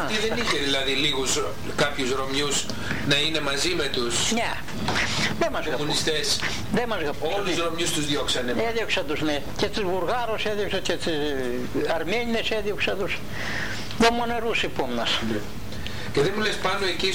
Αυτή δεν είχε δηλαδή κάποιους Ρωμιούς να είναι μαζί με τους κομμουνιστές. Όλους τους Ρωμιούς τους διώξανε. Έδιωξα τους, ναι. Και τους Βουλγάρους έδιωξα και τους Αρμένινες έδιωξα τους. Δεν μονερούς υπόμνας. Και δεν μου λες πάνω εκεί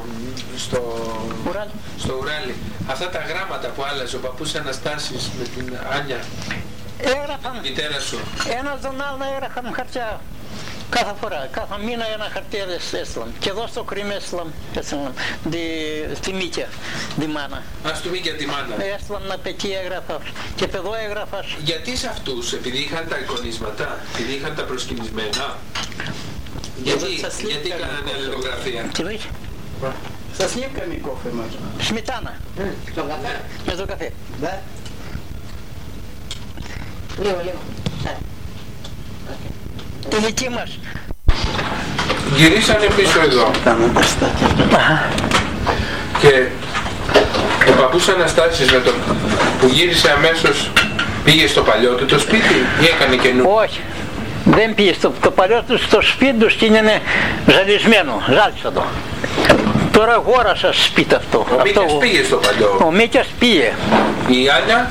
στο Ουράλι, αυτά τα γράμματα που άλλαζε ο παππούς Αναστάσης με την Άνια, έγραφαν, μητέρα σου. ένας τον άλλο έγραφαν χαρτιά. Κάθε φορά, κάθε μήνα ένα χαρτί έστειλαν. Και εδώ στο Κρίμ έστειλαν στη Μίκια, τη μάνα. Α, στη Μίκια τη μάνα. Έστειλαν απ' εκεί έγραφα και παιδό έγραφα. Γιατί σε αυτούς, επειδή είχαν τα εικονίσματα, επειδή είχαν τα προσκυνισμένα, γιατί κάνανε αλληλογραφία. Τι λέει? Со сливками кофе можно. Сметана. Στον καφέ. Με το καφέ. Да? Λίγο. Το δική μας. Γυρίσανε πίσω εδώ. Και ο παππούς Αναστάσης με το που γύρισε αμέσως πήγε στο παλιό του το σπίτι ή έκανε καινούργιο? Όχι. Δεν πήγε το παλιό του στο σπίτι του και είναι ζαλισμένο. Ζάλισα το. Τώρα αγόρασα σπίτι αυτό. Ο Μίκιας πήγε στο παλιό. Ο Μίκιας πήγε. Η Άνια?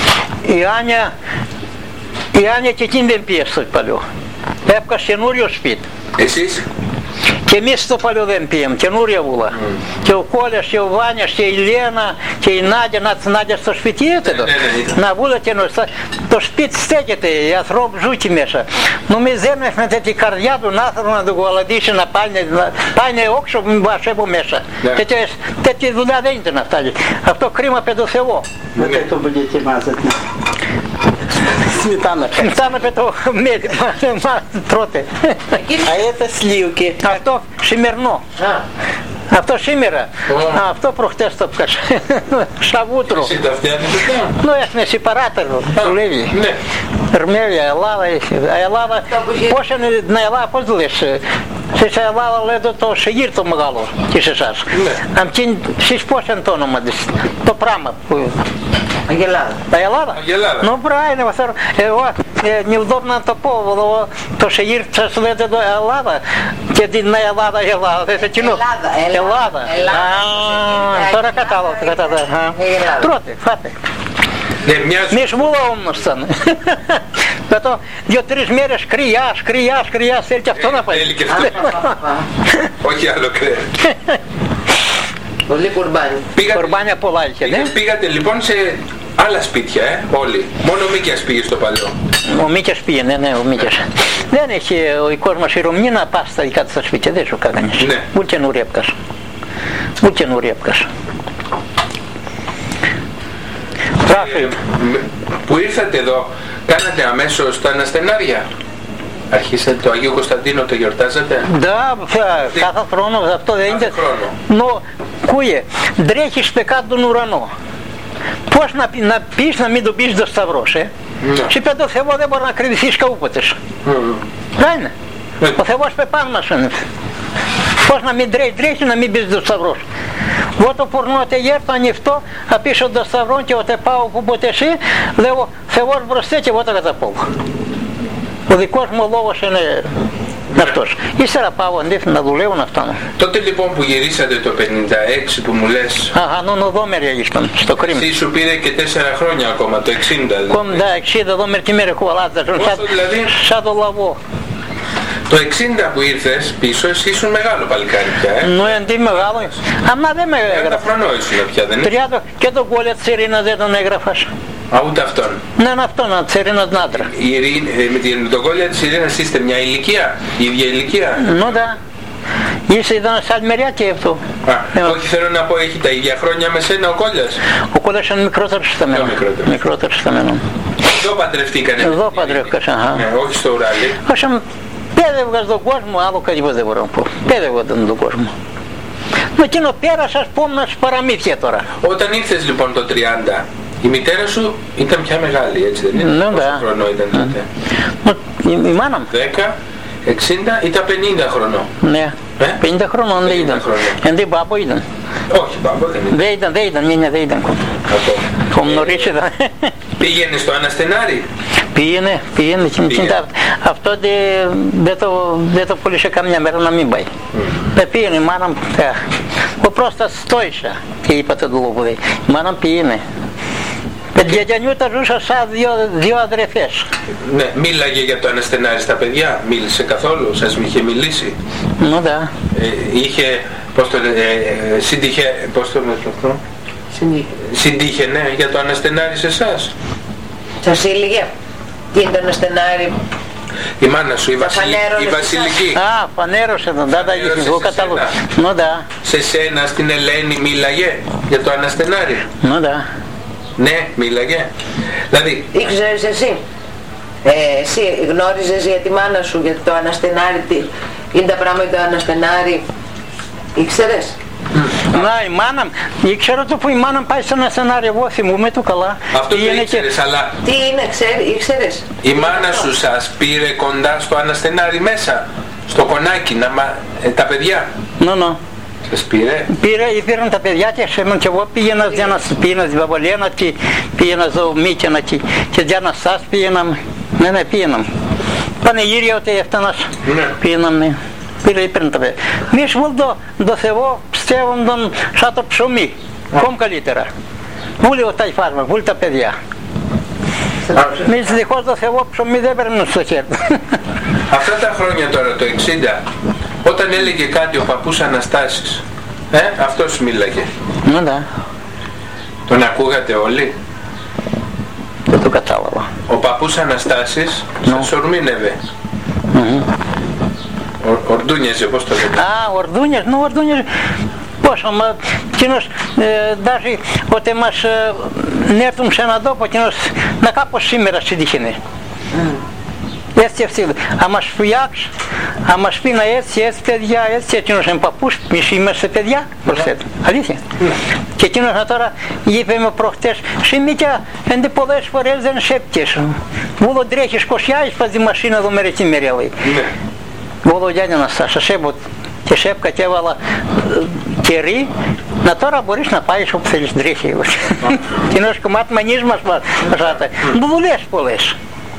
Η Άνια και εκείνη δεν πήγε στο παλιό. Έπαιξε καινούριο σπίτι. Εσείς? Και εμείς στο παλιό δεν πήγαμε, καινούρια βούλα. Και ο Κόλιας και ο Βάνιας και η Λένα και η Νάντια στο σπίτι ήταν. Να βούλα καινούριο. Το σπίτι στέκεται, οι ανθρώποι ζουν εκεί μέσα. Νομίζω δεν με τέτοια καρδιά του άνθρωπο να του γολαδίσει να πάνε όξω μπας από μέσα. Τέτοια δουλειά δεν ήταν αυτά. Αυτό κρίμα πε το Θεό. Вот это будете мазать. Сметана. Сметана это медь, троты. А это сливки. Αυτό σημερινό. Αυτό σήμερα. Αυτό προχτές το πιάσα. Σαβούτρο. Εσύ τα φτιάχνεις αυτά? Ну, έχουμε σепаратору, λέει. Ναι. Ερμέλια, Ελλάδα. Πώς είναι την Ελλάδα, πώς λες. Σε Ελλάδα λέτε το σεγγύρ το μεγάλο και σε εσάς. Εσείς πώς είναι το όνομα της, το πράγμα που... Αγελάδα. Αγελάδα? Ну, правильно, εγώ неудобно το πω, το σεγγύρ σας λέτε το Ελλάδα και την Ελλάδα, это κοινό. Ελλάδα. Τώρα κατάλαβα. Τρώτε, φάτε. Μη σβούλα όμως ήταν. Μετά 2-3 μέρες κρυάς, θέλει και αυτό να πάει. Θέλει και αυτό. Όχι άλλο κρέα. Πολύ κουρμπάνι. Κουρμπάνια πολλά είχε, ναι. Πήγατε λοιπόν σε άλλα σπίτια, όλοι. Μόνο ο Μίκιας πήγε στο παλιό. Ο Μίκιας πήγε, ναι, ο Μίκιας. Δεν έχει ο κόσμος η Ρωμνή να πάει στα δικά του στα σπίτια, δεν σου κανείς. Ούτε καινούργια έπκας. Που ήρθατε εδώ, κάνατε αμέσως τα αναστενάρια? Αρχίσατε το Αγίου Κωνσταντίνο, το γιορτάζατε? Да, κάθε χρόνο, αυτό δεν είναι. Но, κούγε, τρέχεις pe κάτω τον ουρανό. Πώς να πεις να μην τον πεις το Σταυρός, Σε πέ το Θεό δεν μπορεί να κρυβηθείς καούποτες. Правильно? Ο Θεός pe πάνω μας είναι. Πώς να μην τρέχει να μην πεις το Σταυρός. Вот упорно έρθω ανοιχτό, απίσω το Σταυρό και όταν πάω που ποτέ εσύ, λέω Θεός μπροστά και εγώ τα καταπώ. Ο δικός μου λόγος είναι αυτός. Ύστερα πάω αντίθετα να δουλεύω να φτάνω. Τότε λοιπόν που γυρίσατε το 56 που μου λες... Νοδόμερ ήσταν στο Κρίμ. Εσύ σου πήρε και 4 χρόνια ακόμα, το 60 δηλαδή. Да, 60 δόμερ και μέρε κουβαλάτε. Πόσο δηλαδή? Σαν το λαβό. Το 60 που ήρθες πίσω, εσύ ήσουν μεγάλο παλικάρι πια, τι μεγάλο. Αμά δεν με έγραφα. 30 χρονών ήσουν πια, δεν είναι? 30 και τον Κόλια Τσερίνα δεν τον έγραφας. Α, ούτε αυτόν. Ναι, αυτόν, Τσερίνα την άντρα. Με τον Κόλια της Ειρήνας είστε μια ηλικία, η ίδια ηλικία? Да. Ήταν σαν μεριά και αυτό. Όχι, θέλω να πω, έχει τα ίδια χρόνια με σένα ο Κόλλιας? Ο Κόλλιας είναι μικρότερος στα μένα. Μικρότερος στα μένα. Εδώ παντρευτήκανε? Εδώ παντρεύκασα. Όχι στο Ουράλι. Όχι, πέδευγα στον κόσμο, άλλο κάτι δεν μπορώ να πω. Πέδευγα τον κόσμο. Με εκείνο πέρασα, ας πούμε, να σου παραμύθια τώρα. Όταν ήρθες λοιπόν το 30, η μητέρα σου ήταν πια μεγάλη, έτσι δεν είναι? Πόσο χρονό ήταν τότε? Η μάνα μου. 10, 60 ή τα 50 χρονών? Ναι, 50 χρονών δεν ήταν. Εντί μπάμπο ήταν. Όχι, μπάμπο δεν ήταν. Δεν ήταν, νιένια δεν ήταν. Ακόμα Νωρίς ήταν. Πήγαινε στο Αναστενάρι? Πήγαινε. Αυτό δεν το πούλησε καμιά μέρα να μην πάει. Πήγαινε, η μάνα μου. Ο πρόστα στόησα και είπα το δουλοπουδί. Η μάνα μου πήγαινε. Δядя Νιούτα ζούσα σαν δύο αδερφές. Ναι, μίλαγε για το αναστενάρι στα παιδιά, μίλησε καθόλου, σας είχε μιλήσει? Ναι, да. Είχε, συντύχε, πώς το λέτε αυτό? Συντύχε, ναι, για το αναστενάρι σε εσάς. Σας έλεγε, τι είναι το αναστενάρι? Η μάνα σου, η Βασιλική. Α, φανέρωσε τον, τα εγώ κατάλαβα. Ναι, да. Σε σένα, στην Ελένη μίλαγε για το αναστενάρι? Ναι, да. Ναι, μίλαγε. Δηλαδή... Ήξερες εσύ? Εσύ γνώριζες για τη μάνα σου, για το αναστενάρι, τι είναι τα πράγματα το αναστενάρι? Ήξερες? Να, η μάνα μου, ήξερα το που η μάνα μου πάει στο αναστενάρι, εγώ θυμούμαι το καλά. Αυτό το ήξερες, αλλά... Τι είναι, ήξερες? Η μάνα σου σας πήρε κοντά στο αναστενάρι μέσα, στο κονάκι, τα παιδιά? Ναι. Σας πήρε? Πήραν τα παιδιά και εγώ πήγαινα στην Βαβολένα και πήγαινα στο Μίκαινα και Διάνα Στάς πήγαιναμε. Ναι, πήγαιναμε. Πανηγύρια ότι έφτανας, πήγαιναμε. Πήραν τα παιδιά. Εμείς το Θεό πιστεύουν τον σαν το ψωμί, ακόμη καλύτερα. Βούλε τα υφάσμα, βούλε τα παιδιά. Εμείς δυστυχώς το Θεό ψωμί δεν παίρνουν στο χέρι. Αυτά τα χρόνια τώρα, το 60, όταν έλεγε κάτι ο παππούς Αναστάσης, αυτός μίλαγε. Ναι, да. Τον ακούγατε όλοι? Δεν το κατάλαβα. Ο παππούς Αναστάσης σας ορμήνευε. Ορδούνιαζε, πώς το λέτε? Α, ορδούνιαζε. Πόσο, μα κοινός, даже ότι μας έρθουν σε έναν τόπο, κοινός, να κάπως σήμερα συντύχαινε. Έτσι, αν μας φτιάξει, αν μας πει να έτσι παιδιά, έτσι εκείνος είναι παππούς, εμείς είμαστε παιδιά, προσθέτω, αλήθεια. Και εκείνος τώρα είπε με προχτές, Σιμίκια, έντε πολλές φορές δεν σέπτες. Βούλο τρέχεις κοσιά, εις πας τη μασίνα εδώ μερική μερέλη. Βούλο δядя Αναστάσα, σέπω και σέπκα και έβαλα κερί, να τώρα μπορείς να πάεις όπου θέλεις τρέχει. Εκείνος κομμάτι μανής μας βάζατε. Δουλειές πολλές.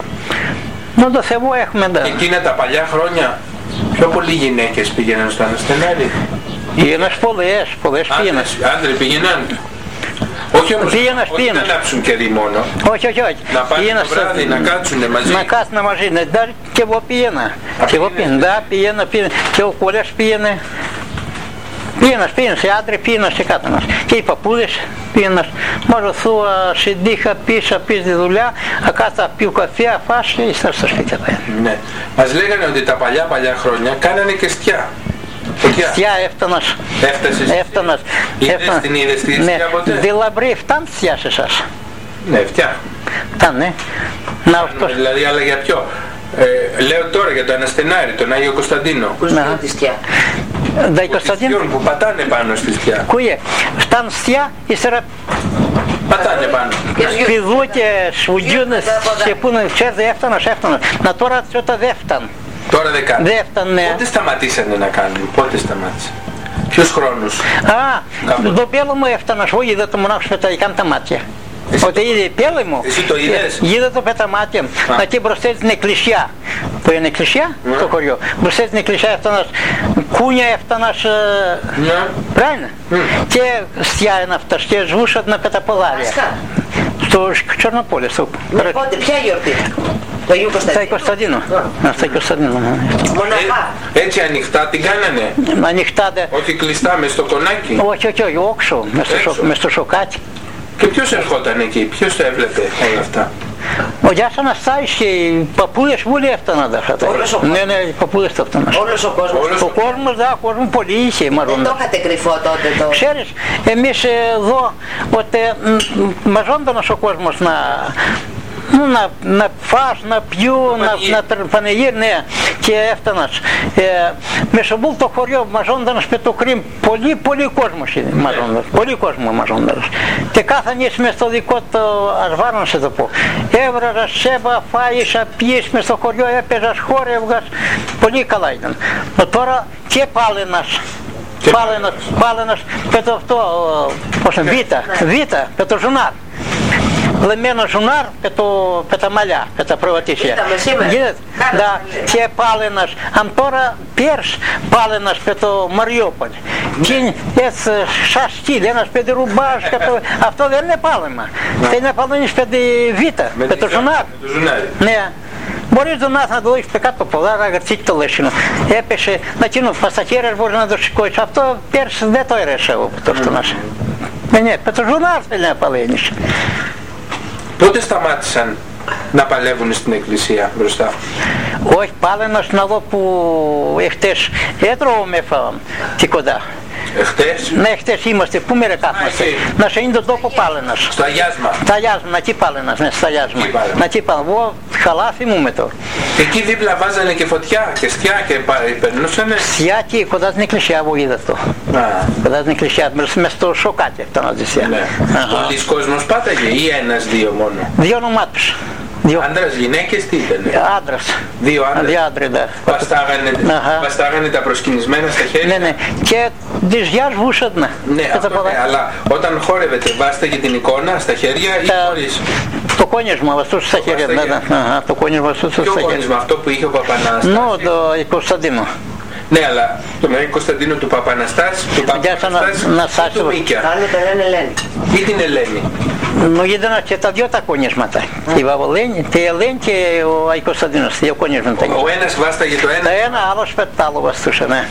Να το Θεό έχουμε τα. Εκείνα τα παλιά χρόνια, πιο πολλοί γυναίκες πήγαιναν στο αναστενάρι? Πήγαιναν πολλές πήγαιναν. Άντρες πήγαιναν? Όχι όμως, όχι να ανάψουν κερί μόνο. Όχι. Να πάνε το βράδυ, να κάτσουνε μαζί. Να κάτσουνε μαζί, ναι, και εγώ πήγαινα. Πήγαινα. Και ο Κολές πήγαινε. Πήγαινας, σε άντρε πήγαινας και κάτω μας. Και οι παππούδες πήγαινας. Μαζωθού, συντύχα, πεις τη δουλειά, κάτσα πιου καφέ, φας και ύστερα στα σπίτια. Ναι. Μας λέγανε ότι τα παλιά χρόνια κάνανε και στιά. Στιά έφτανας. Έφτανας. Είδες τη στιά ποτέ? Δηλαδή φτάνει στιά σε εσάς. Ναι, φτιά. Φτάνε. Δηλαδή, αλλά για ποιο? Λέω τώρα για το αναστενάρι, τον Άγιο Κωνσταντίνο. Πώς είναι τη στιά? Που πατάνε πάνω στη στιά. Κούγε, φτάνει στιά, ύστερα πατάνε πάνω. Πηδούκε, σφουγγιούνες και πούνε, ξέρετε, έφτανας. Να τώρα τότε δεν φτάνει. Τώρα δεν κάνουν. Δεν φτάνε. Πότε σταματήσανε να κάνουν, πότε σταμάτησαν? Ποιους χρόνους? Το πέλο μου έφτανας, εγώ είδα το μονάχος πεταγικάν τα μάτια. Ότι είδε πέλη μου, εσύ το είδες? Είδα το πέτα μάτια μου, εκεί μπροστά στην εκκλησιά, που είναι εκκλησιά, το χωριό, μπροστά στην εκκλησιά έφτανας, κούνια έφτανας, правильно? Και στιά είναι αυτός και ζούσαν να πεταποδάρια. Στο Τσορνοπόλе, Πότε, ποια γιορτή? Το Αγίου Κωνσταντίνου. Στο Κωνσταντίνου. Μοναχά. Έτσι ανοιχτά την κάνανε? Ανοιχτά. Όχι κλειστά μες στο κονάκι? Όχι, όξω, μες στο σοκάκι. Και ποιος ερχόταν εκεί, ποιος το έβλεπε όλα αυτά? Ο Γιάς Αναστάσης και οι παππούδες όλοι έφταναν αυτά. Ναι, οι παππούδες το έφταναν. Όλος ο κόσμος. Ο κόσμος, κόσμο πολύ είχε. Δεν το είχατε κρυφό τότε το... Ξέρεις, εμείς εδώ, ότι μαζόντανος ο κόσμος να φας, να πιούν, να πανηγύρ, ναι, και έφτανας. Μεσοβούλ το χωριό μαζόντανος με το κρύμ, πολύ κόσμος είναι μαζόντανος, πολύ κόσμο μαζόντανος. Και κάθανες μες στο δικό το ασβάρ να σε το πω. Έβραζας, σέβα, φάισα, πιείς μες στο χωριό, έπαιζας, χόρευγας, πολύ καλά ήταν. Τώρα και πάλαινας, πέτω αυτό, πώς είναι, β, πέτω ζουνάρ. λεμμένο ζουνάρ με τα μαλλιά, με τα προβατήσια. Да, και πάλαινας, αν τώρα πέρς πάλαινας με το Μαριόπολ. Και έτσι σαν στυλ, ένας πεντηρουμπάς, αυτό δεν είναι πάλεμα. Δεν είναι πάλαινες πεντεβίτα, με το ζουνάρ. Ναι. Μπορείς να το δεις κάτω από ποδάρα, αγαρτσίκ το λέσινο. Έπεσε, να κοινώ, στα χέρια μπορεί να το σηκώσεις. Αυτό πέρσι δεν το αίρεσα εγώ που το φτωνάσα. Ναι, με το ζουνάρ θέλει να παλαίνεις. Πότε σταμάτησαν να παλεύουν στην εκκλησία μπροστά? Όχι, πάλαινας να δω που εχθές έτρωγω με τι κοντά. Εχθές? Ναι, χτες είμαστε. Πού με ρεκάθμαστε? Να σε είναι τον τόπο πάλαινας. Στα Γιάσμα. Στα Γιάσμα, να εκεί πάλαινας, ναι, στα Γιάσμα. Να εκεί πάλαινας. Εγώ χαλάθη μου με το. Εκεί δίπλα βάζανε και φωτιά και στιά και περνούσανε. Στιά και κοντά στην εκκλησιά εγώ είδα αυτό. Κοντά στην εκκλησιά, μες στο σοκάκι αυτό να δεις. Πολλοί κόσμος πάταγε ή ένας-δύο μόνο? Δύο ονομάτους. Άντρας, γυναίκες, τι ήταν? Άντρας. Δύο άντρες. Δύο άντρες, ναι. Βαστάγανε τα προσκυνισμένα στα χέρια. Ναι, ναι. Και τις γιάς βούσαν, ναι. Ναι, αυτό, ναι, αλλά όταν χόρευετε βάσταγε την εικόνα στα χέρια ή χωρίς? Το κόνισμα βαστούσε στα χέρια, ναι. Το κόνισμα βαστούσε στα χέρια. Ποιο κόνισμα, αυτό που είχε ο Παπανάστασης? Ναι, το Κωνσταντίνο. Ναι, αλλά το Μεγάλο Κωνσταντίνο του Παπαναστάση, του του Μίκια. Άλλο το λένε Ελένη. Ή την Ελένη. Ну, είδα και τα δυο τα κονίσματα. Η Βαβολένη, η Ελένη και ο Αϊ Κωνσταντίνος, δύο κονίσματα. Ο ένας βάσταγε το ένα. Ένα, άλλος πετ' άλλο βαστούσε, ναι.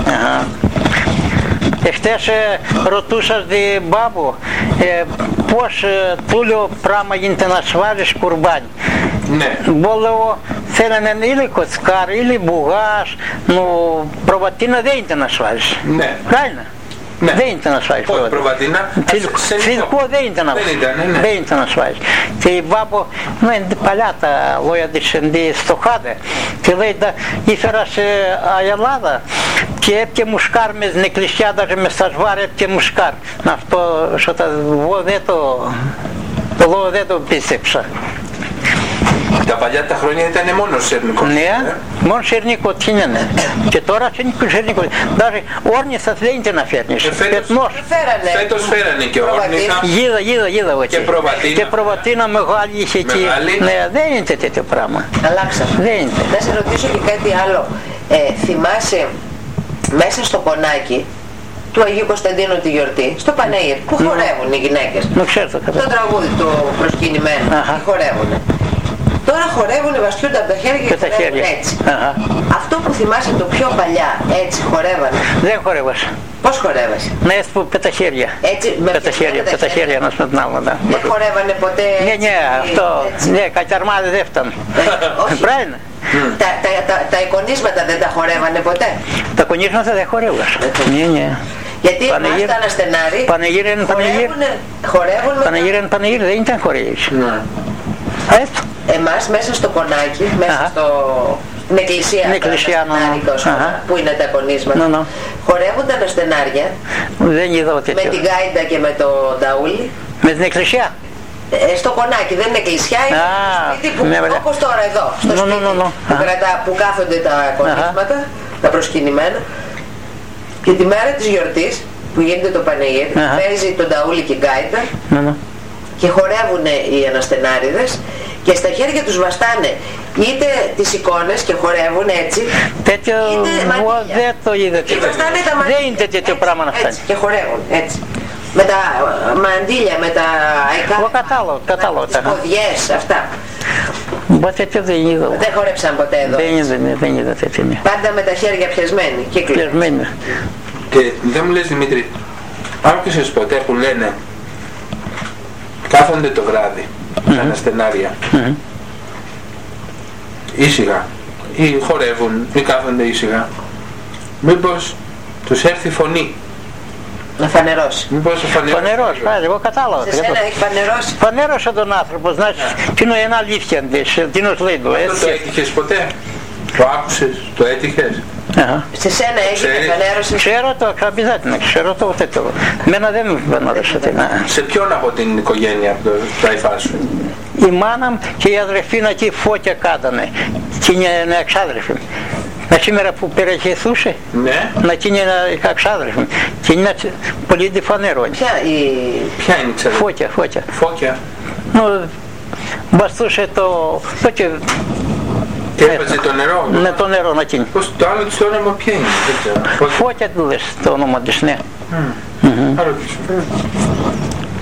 Εχθές ρωτούσα την μπάμπου πώς τούλιο πράγμα γίνεται να σβάζεις κουρμπάνι. Ναι. Бо λέω θέλανε или коцкар, или бугаш, ну проватина δεν είναι να σβάζεις. Ναι. Правильно? Ναι. Δεν είναι να σβάζεις προβατίνα. Φιλικό δεν είναι να σβάζεις. Και η μπάμπο, είναι παλιά τα λόγια της στοχάδε. Και λέει, ήφερα σε Ελλάδα και έπιε μουσκάρ με την εκκλησιά, даже με στα σβάρ έπιε μουσκάρ. Αυτό, εγώ δεν το πίστεψα. Τα παλιά τα χρόνια ήταν μόνο σερνικό. Ναι, μόνο σερνικό τι είναι. Και τώρα σερνικό. Даже όρνησα δεν είναι να φέρνεις. Φέτος φέρανε και όρνησα. Είδα όχι. Και προβατίνα μεγάλη είχε εκεί. Ναι, δεν είναι τέτοιο πράγμα. Αλλάξα. Δεν είναι. Να σε ρωτήσω και κάτι άλλο. Θυμάσαι μέσα στο κονάκι του Αγίου Κωνσταντίνου τη γιορτή, στο Παναήρ, που χορεύουν οι γυναίκες. Το τραγούδι του προσκυνημένου, χορεύουν. Τώρα χορεύουν, βαστιούνται από τα χέρια και χορεύουν έτσι. Αυτό που θυμάσαι το πιο παλιά, έτσι χορεύανε? Δεν χορεύασα. Πώς χορεύασε? Ναι, με τα χέρια. Έτσι, με τα χέρια ένας με την άλλη. Δεν χορεύανε ποτέ? Ναι, αυτό. Ναι, κατσαρμάδι δεν φτάνουν. Πράγμα. Τα εικονίσματα δεν τα χορεύανε ποτέ? Τα εικονίσματα δεν χορεύασα. Ναι. Γιατί εμάς τα αναστενάρι χορεύουν Παναγύρι δεν ήταν χορεύεις. Εμάς μέσα στο κονάκι, μέσα στην εκκλησία που είναι τα κονίσματα, χορεύουν τα αναστενάρια με την γάιντα και με το νταούλι. Με την εκκλησία? Στο κονάκι, δεν είναι εκκλησιά, είναι σπίτι που, όπως τώρα εδώ, στο σπίτι που κάθονται τα κονίσματα, τα προσκυνημένα. Και τη μέρα της γιορτής που γίνεται το Παναγύρι, παίζει το νταούλι και η γκάιντα και χορεύουν οι αναστενάριδες και στα χέρια τους βαστάνε είτε τις εικόνες και χορεύουν έτσι, τέτοιο δεν το είδα. Δεν είναι τέτοιο πράγμα να φτάνει. Και χορεύουν έτσι. Με τα μαντήλια, με τα κατάλογα, τις ποδιές, αυτά. Τέτοιο δεν είδα. Δεν χορέψαν ποτέ εδώ? Δεν είδα τέτοιο. Πάντα με τα χέρια πιασμένοι. Πιασμένοι. Και δεν μου λες, Δημήτρη, άκουσες ποτέ που λένε κάθονται το βράδυ τα αναστενάρια ήσυχα ή χορεύουν ή κάθονται ήσυχα, μήπως τους έρθει φωνή να φανερώσει? Μήπως φανερώσει, εγώ κατάλαβα. Σε σένα έχει φανερώσει? Φανέρωσε τον άνθρωπο, znaczy, τι είναι ένα αλήθεια, τι είναι το λέει. Αυτό το έτυχες ποτέ? Το άκουσες, το έτυχες? Σε σένα έγινε φανέρωση? Ξέρω το, обязательно, ξέρω το τέτοιο. Μένα δεν μου φανέρωσε. Σε ποιον από την οικογένεια το αϊφά σου? Η μάνα μου και η αδερφή να εκεί φώτια κάτανε. Και είναι εξάδερφη. Να σήμερα που περαχαιθούσε, να είναι εξάδερφη. Και είναι πολύ διφανερώνει. Ποια είναι η ξαδερφή? Φώτια. μπαστούσε το... Και έβαζε το νερό. Ναι, το νερό να κινεί. Πώς το άλλο της το όνομα ποιο είναι, δεν ξέρω. Φώτια του λες το όνομα της, ναι. Άρα